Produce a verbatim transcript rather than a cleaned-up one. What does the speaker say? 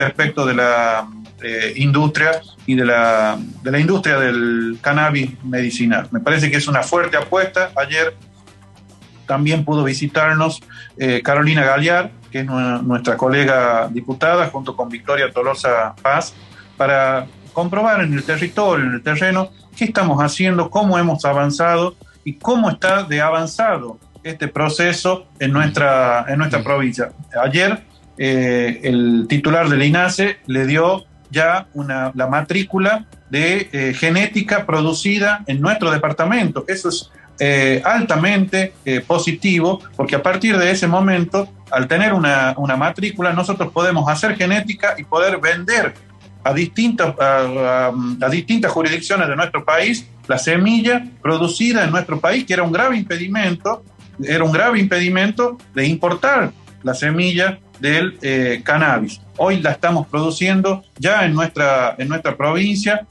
respecto de la eh, industria y de la, de la industria del cannabis medicinal. Me parece que es una fuerte apuesta. Ayer también pudo visitarnos eh, Carolina Galliar, que es nuestra colega diputada, junto con Victoria Tolosa Paz, para comprobar en el territorio, en el terreno, qué estamos haciendo, cómo hemos avanzado y cómo está de avanzado este proceso en nuestra, en nuestra provincia. Ayer eh, el titular del INASE le dio ya una, la matrícula de eh, genética producida en nuestro departamento. Eso es eh, altamente eh, positivo, porque a partir de ese momento, al tener una, una matrícula, nosotros podemos hacer genética y poder vender a distintas, a, a, a distintas jurisdicciones de nuestro país la semilla producida en nuestro país, que era un grave impedimento, era un grave impedimento de importar la semilla del eh, cannabis. Hoy la estamos produciendo ya en nuestra, en nuestra provincia